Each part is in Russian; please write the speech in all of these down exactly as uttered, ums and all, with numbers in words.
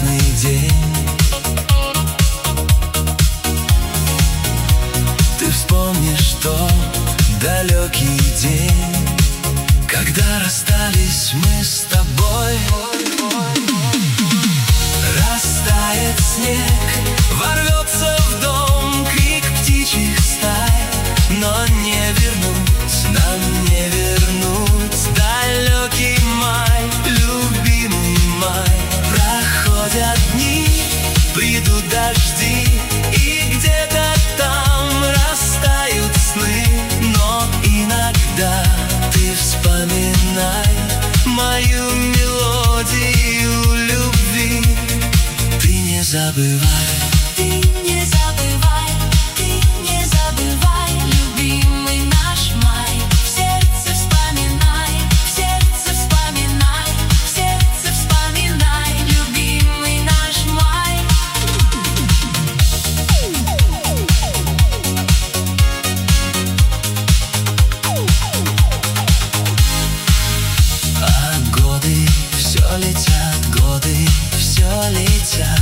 ясный день. Ты вспомнишь тот далекий день, когда расстались мы с тобой. Растает снег, ворвется в дом крик птичьих стай, но не вернуть, нам не вернуть далекий май, любимый май. Проходят дни, придут дожди, и где-то там растают сны, но иногда ты вспоминай мою мелодию любви. Ты не забывай. Ты не забывай, ты не забывай, любимый наш май. В сердце вспоминай, в сердце вспоминай, в сердце вспоминай, любимый наш май. А годы все летят, годы все летят.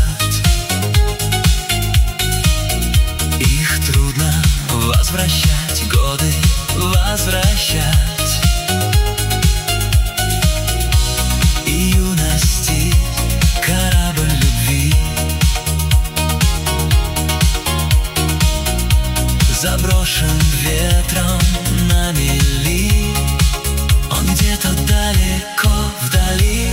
Их трудно возвращать, годы возвращать. И юности корабль любви заброшен ветром на мели, он где-то далеко вдали.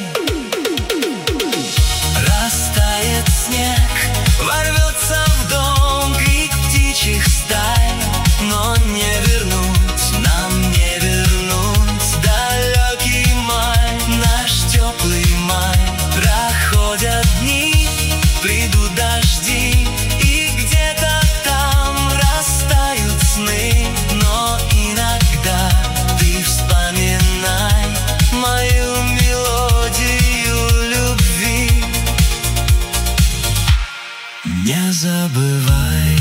Растает снег, ворвется в дом крик птичьих стай, но не вернуть, нам не вернуть далекий май, наш теплый май. Проходят дни, придут дожди, и где-то там растают сны, но иногда ты вспоминай мою мелодию любви. Не забывай.